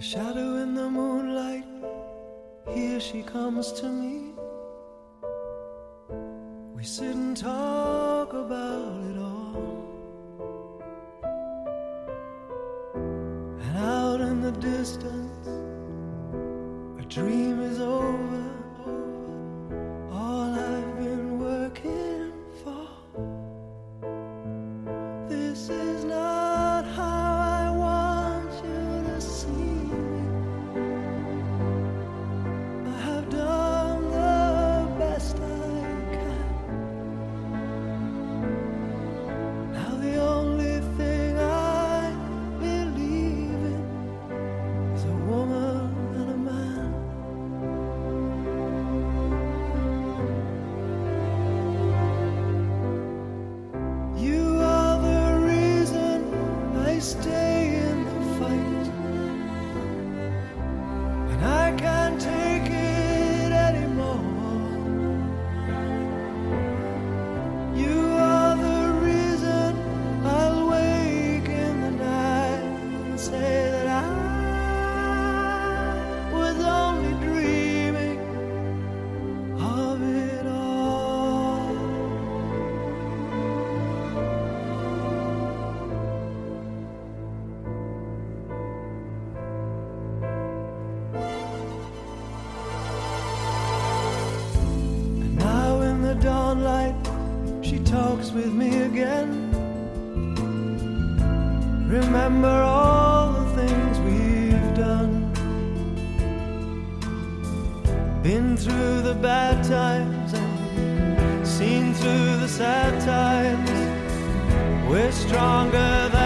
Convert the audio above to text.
shadow in the moonlight, here she comes to me. We sit and talk about it all. And out in the distance, a dream is over. All I've been working for. This is not how I want you to see me. I have done the best I can. Now the only thing I believe in is a woman and a man. You are the reason I stay in the fight, and I can't take it anymore. You are the reason I'll wake in the night and say that I was only dreaming of it all. And now in the dawnlight, she talks with me again. Remember all the things we've done. Been through the bad times and seen through the sad times. We're stronger than